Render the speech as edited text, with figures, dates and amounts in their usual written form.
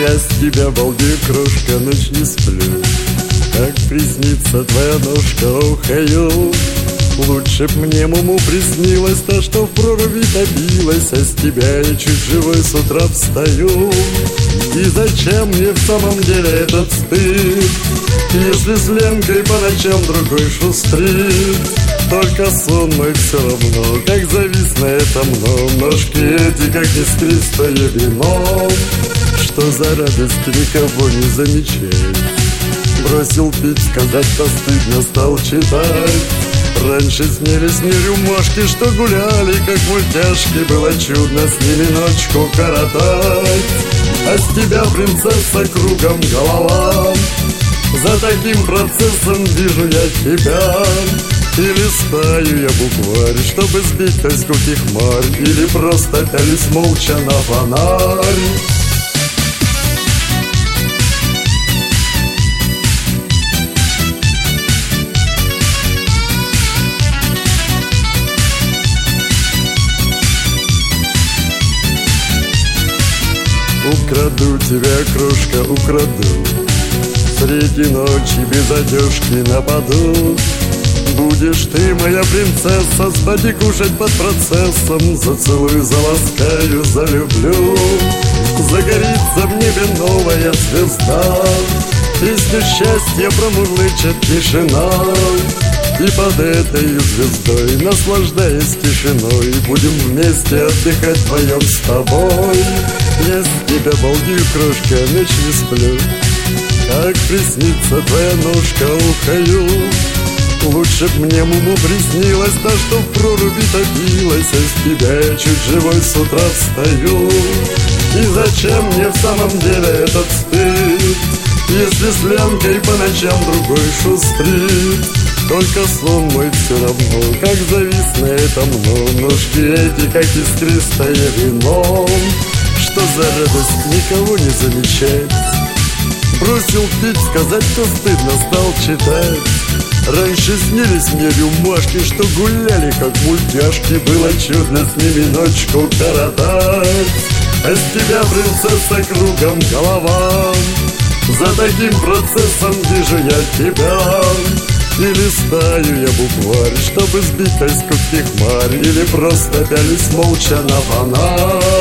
Я с тебя балдею, крошка, ночь не сплю. Как приснится твоя ножка, ухаю. Лучше б мне муму приснилась та, что в проруби добилась. А с тебя я чуть живой с утра встаю. И зачем мне в самом деле этот стыд, если с Ленкой по ночам другой шустрит? Только сон мой все равно, как завис на этом мном. Ножки эти, как искристое вино. Что за радость никого не замечать. Бросил пить, сказать-то стыдно стал читать. Раньше снились мне рюмашки, что гуляли, как мультяшки. Было чудно с ними ночку коротать. А с тебя, принцесса, кругом голова. За таким процессом вижу я тебя. И листаю я букварь, чтобы сбить тоску хмарь. Или просто пялюсь молча на фонарь. Украду тебя, крошка, украду. Среди ночи без одежки нападу. Будешь ты, моя принцесса, спать и кушать под процессом. Зацелую, заласкаю, залюблю. Загорится в небе новая звезда. Песню счастья промурлычет тишина. И под этой звездой, наслаждаясь тишиной, будем вместе отдыхать вдвоем с тобой. Я с тебя балдею, крошка, ночь не сплю. Как приснится твоя ножка, ухаю. Лучше б мне муму приснилась та, что в проруби топилась. А с тебя я чуть живой с утра встаю. И зачем мне в самом деле этот стыд, если с Ленкой по ночам другой шустрит? Только сон мой все равно, как завис на этом мном. Ножки эти, как искристое вино. Что за радость никого не замечать. Бросил пить, сказать-то стыдно стал читать. Раньше снились мне рюмашки, что гуляли, как мультяшки. Было чудно с ними ночку коротать. А с тебя, принцесса, кругом голова. За таким процессом вижу я тебя. И листаю я букварь, чтобы сбить тоску хмарь. Или просто пялюсь молча на фонарь.